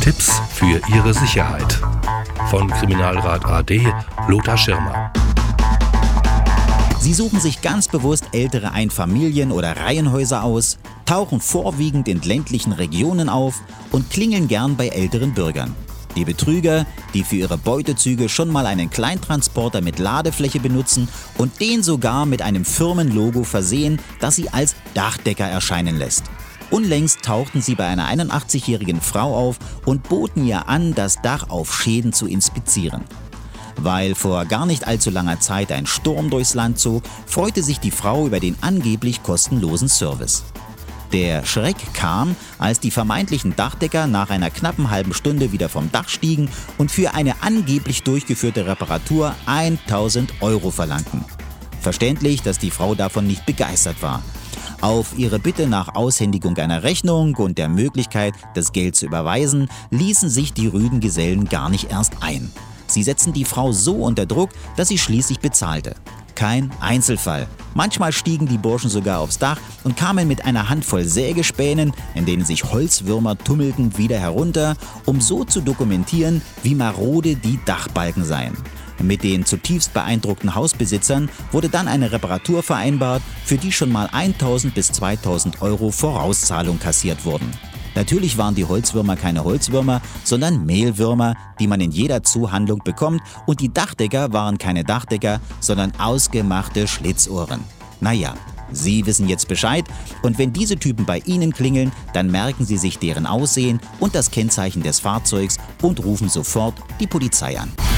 Tipps für Ihre Sicherheit. Von Kriminalrat AD Lothar Schirmer. Sie suchen sich ganz bewusst ältere Einfamilien- oder Reihenhäuser aus, tauchen vorwiegend in ländlichen Regionen auf und klingeln gern bei älteren Bürgern. Die Betrüger, die für ihre Beutezüge schon mal einen Kleintransporter mit Ladefläche benutzen und den sogar mit einem Firmenlogo versehen, das sie als Dachdecker erscheinen lässt. Unlängst tauchten sie bei einer 81-jährigen Frau auf und boten ihr an, das Dach auf Schäden zu inspizieren. Weil vor gar nicht allzu langer Zeit ein Sturm durchs Land zog, freute sich die Frau über den angeblich kostenlosen Service. Der Schreck kam, als die vermeintlichen Dachdecker nach einer knappen halben Stunde wieder vom Dach stiegen und für eine angeblich durchgeführte Reparatur 1.000 € verlangten. Verständlich, dass die Frau davon nicht begeistert war. Auf ihre Bitte nach Aushändigung einer Rechnung und der Möglichkeit, das Geld zu überweisen, ließen sich die rüden Gesellen gar nicht erst ein. Sie setzten die Frau so unter Druck, dass sie schließlich bezahlte. Kein Einzelfall. Manchmal stiegen die Burschen sogar aufs Dach und kamen mit einer Handvoll Sägespänen, in denen sich Holzwürmer tummelten, wieder herunter, um so zu dokumentieren, wie marode die Dachbalken seien. Mit den zutiefst beeindruckten Hausbesitzern wurde dann eine Reparatur vereinbart, für die schon mal 1.000 bis 2.000 € Vorauszahlung kassiert wurden. Natürlich waren die Holzwürmer keine Holzwürmer, sondern Mehlwürmer, die man in jeder Zuhandlung bekommt, und die Dachdecker waren keine Dachdecker, sondern ausgemachte Schlitzohren. Naja, Sie wissen jetzt Bescheid, und wenn diese Typen bei Ihnen klingeln, dann merken Sie sich deren Aussehen und das Kennzeichen des Fahrzeugs und rufen sofort die Polizei an.